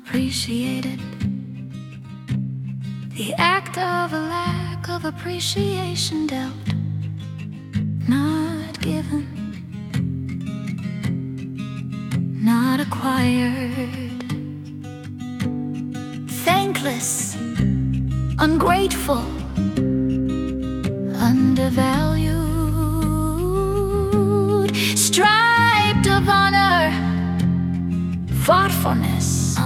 unappreciated. The act of a lack of appreciation dealt, not given, not acquired. Thankless, ungrateful, undervalued, striped of honor, thoughtfulness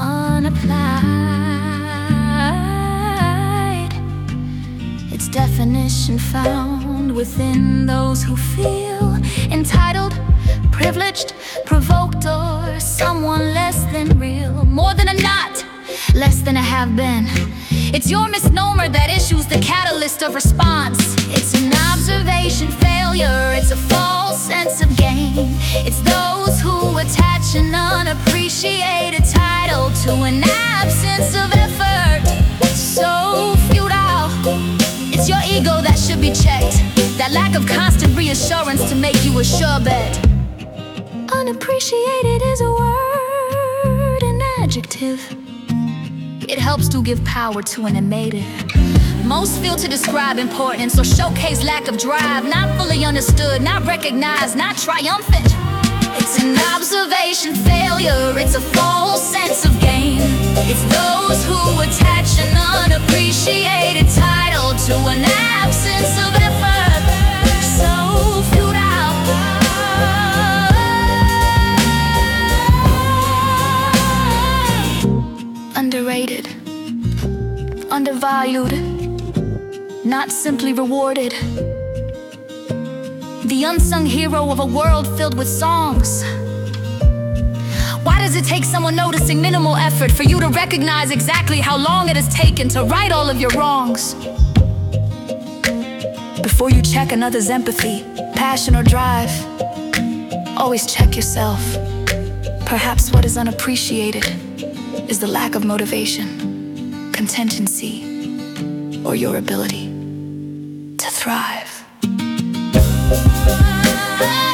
unapplied. Its definition found within those who feel entitled, privileged, provoked, or someone less than real. More than a not, less than a have been. It's your misnomer that issues the catalyst of response. It's an observation failure, it's a false sense of gain. It's those who attach an unappreciated title to an absence of effort. So futile, it's your ego that should be checked. That lack of constant reassurance to make you a sure bet. Unappreciated is a word, an adjective. It helps to give power to an emated. Most feel to describe importance or showcase lack of drive. Not fully understood, not recognized, not triumphant. It's an observation failure, it's a false sense of gain. It's those who attach an unappreciated title to an absence of effort. So futile. Underrated, undervalued, not simply rewarded. The unsung hero of a world filled with songs. Why does it take someone noticing minimal effort for you to recognize exactly how long it has taken to right all of your wrongs? Before you check another's empathy, passion, or drive, always check yourself. Perhaps what is unappreciated is the lack of motivation, contingency, or your ability to thrive.